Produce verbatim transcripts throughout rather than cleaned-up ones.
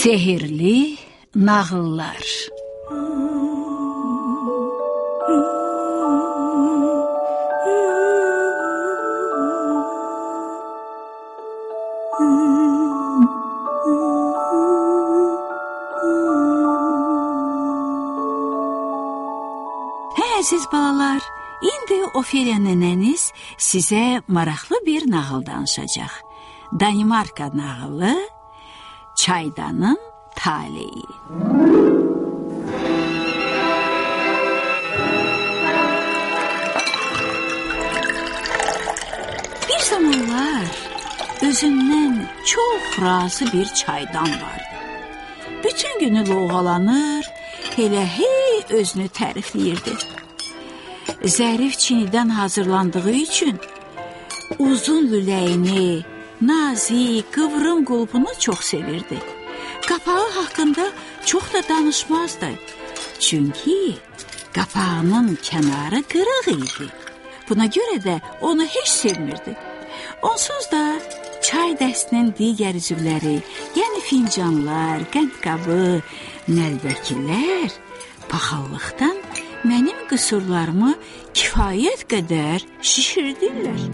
Sehirli nağıllar. Hə, əziz balalar, indi Ofeliya nənəniz sizə maraqlı bir nağıl danışacaq. Danimarka nağılı Çaydanın taleyi. Bir zamanlar özündən çox razı bir çaydan vardı. Bütün günü lovğalanır, elə hey özünü tərifləyirdi. Zərif çinidən hazırlandığı üçün uzun lüləyini, nazik, qıvrım qulpunu çox sevirdi. Qapağı haqqında çox da danışmazdı. Çünki qapağının kənarı qırıq idi. Buna görə də onu heç sevmirdi. Onsuz da çay dəstinin digər üzvləri, yəni fincanlar, qəndqabı, nəlbəkilər paxallıqdan mənim qüsurlarımı kifayət qədər şişirdirlər.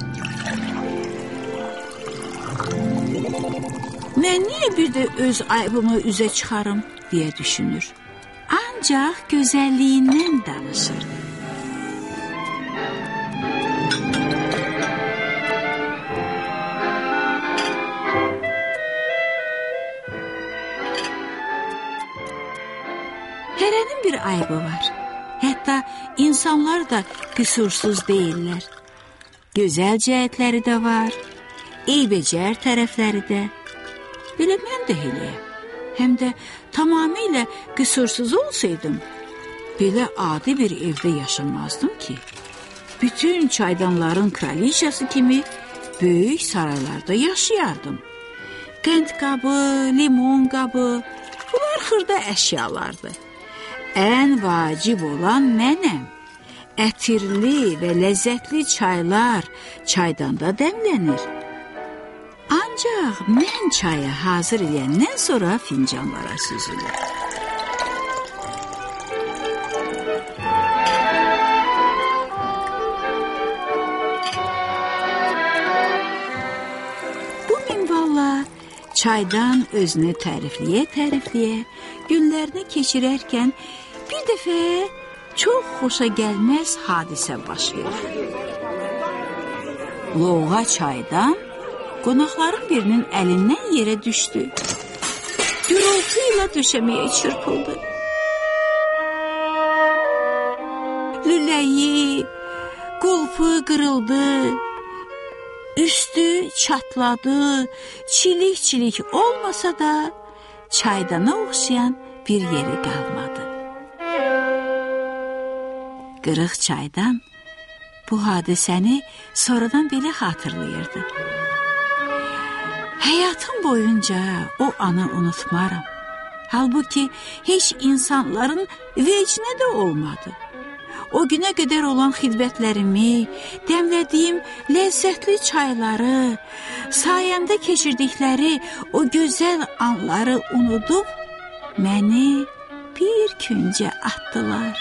Mən niyə bir də öz aybımı üzə çıxarım, deyə düşünür. Ancaq gözəlliyindən danışırdı. Hərənin bir aybı var. Hətta insanlar da qüsursuz deyirlər. Gözəl cəhətləri də var, eybəcər tərəfləri də. Belə mən də eləyəm. Həm də tamamilə qüsursuz olsaydım, belə adi bir evdə yaşamazdım ki. Bütün çaydanların kraliçası kimi böyük saraylarda yaşayardım. Qənd qabı, limon qabı, bunlar xırda əşyalardır. Ən vacib olan mənəm. Ətirli və ləzzətli çaylar çaydanda dəmlənir. Ancaq mən çayı hazır edəndən sonra fincanlara süzülür. Bu minvalla çaydan özünü tərifləyə-tərifləyə günlərini keçirərkən bir dəfə çox xoşa gəlməz hadisə baş verir. Lovğa çaydan qonaqların birinin əlindən yerə düşdü. Gürültü ilə döşəməyə çırpıldı. Lüləyi, qulpu qırıldı, üstü çatladı, çilik-çilik olmasa da çaydana oxşayan bir yeri qalmadı. Qırıq çaydan bu hadisəni sonradan belə xatırlayırdı. Həyatım boyunca o anı unutmaram. Halbuki heç insanların vecinə də olmadı. O günə qədər olan xidmətlərimi, dəmlədiyim ləzzətli çayları, sayəmdə keçirdikləri o gözəl anları unudub, məni bir küncə atdılar.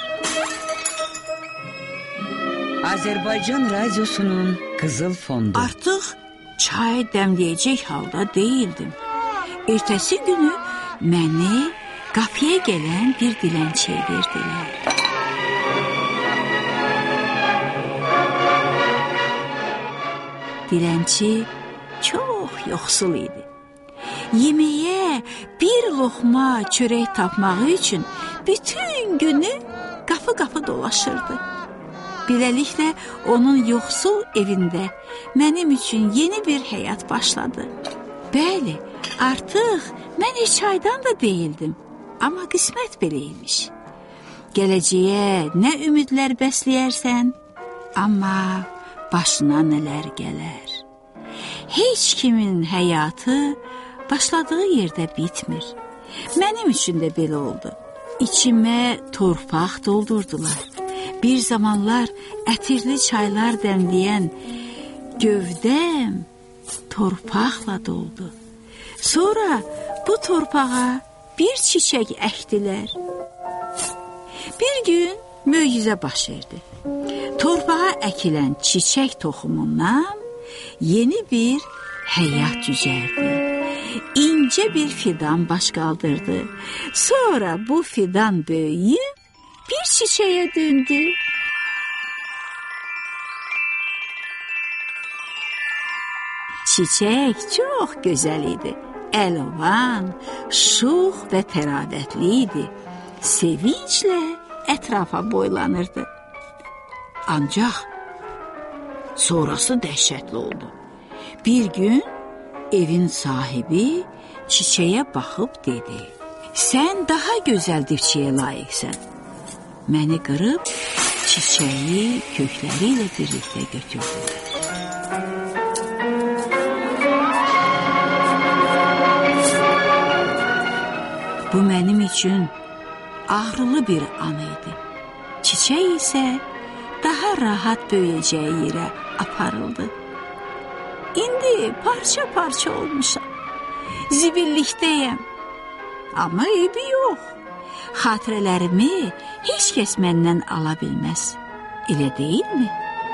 Azərbaycan Radyosu'nun Qızıl Fondu. Artıq çay dəmləyəcək halda deyildim. Ertəsi günü məni qapıya gələn bir dilənçiyə verdilər. Dilənçi çox yoxsul idi. Yeməyə bir loxma çörək tapmağı üçün bütün günü qapı-qapı dolaşırdı. Beləliklə, onun yoxsul evində mənim üçün yeni bir həyat başladı. Bəli, artıq mən heç çaydan da deyildim, amma qismət beləymiş. Gələcəyə nə ümidlər bəsləyərsən, amma başına nələr gələr. Heç kimin həyatı başladığı yerdə bitmir. Mənim üçün də belə oldu. İçimə torpaq doldurdular. Bir zamanlar ətirli çaylar dəmləyən gövdəm torpaqla doldu. Sonra bu torpağa bir çiçək əkdilər. Bir gün möcüzə baş verdi. Torpağa əkilən çiçək toxumundan yeni bir həyat cücərdi. İncə bir fidan baş qaldırdı. Sonra bu fidan böyüyüb bir çiçəyə döndü. Çiçək çox gözəl idi. Əlvan, şux və təravətli idi. Sevinclə ətrafa boylanırdı. Ancaq sonrası dəhşətli oldu. Bir gün evin sahibi çiçəyə baxıb dedi: "Sən daha gözəl dibçiyə layiqsən. Məni qırıb çiçəyi kökləri ilə birlikdə götürdü." Bu mənim üçün ağrılı bir an idi. Çiçək isə daha rahat böyüyəcəyi yerə aparıldı. İndi parça-parça olmuşam. Zibillikdəyəm. Amma eybi yox. Xatirələrimi heç kəs məndən ala bilməz. Elə deyilmi?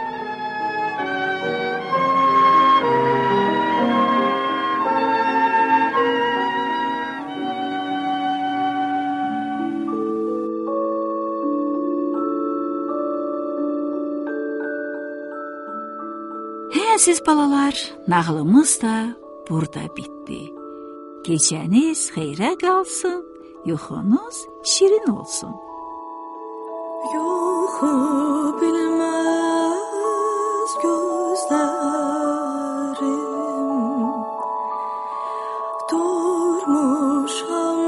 Siz balalar, nağılımız da burada bitdi. Gecəniz xeyrə qalsın, yuxunuz şirin olsun. Yuxu bilməz gözlərim, durmuşam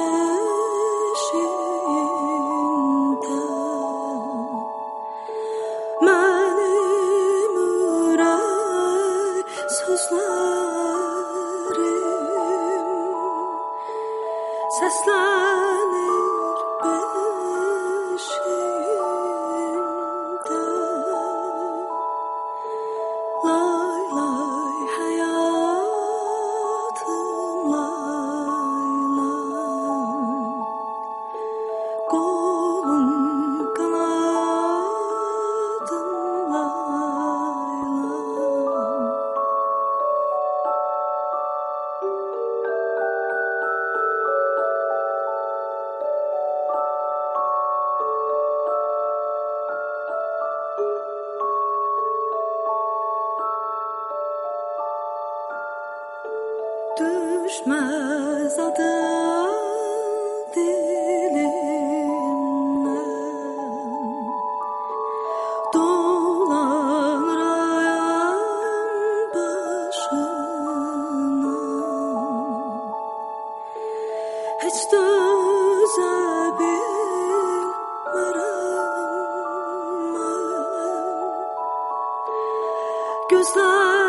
keşiyində. Mənim ürək sözlərim səslənir beşiyimdə. Lay lay həyatım lay lay, qolum qanadım lay lay. Düşməz adım dilimdən, dolanır ayağım başından. Heç dözə bilmərəm mən gözlər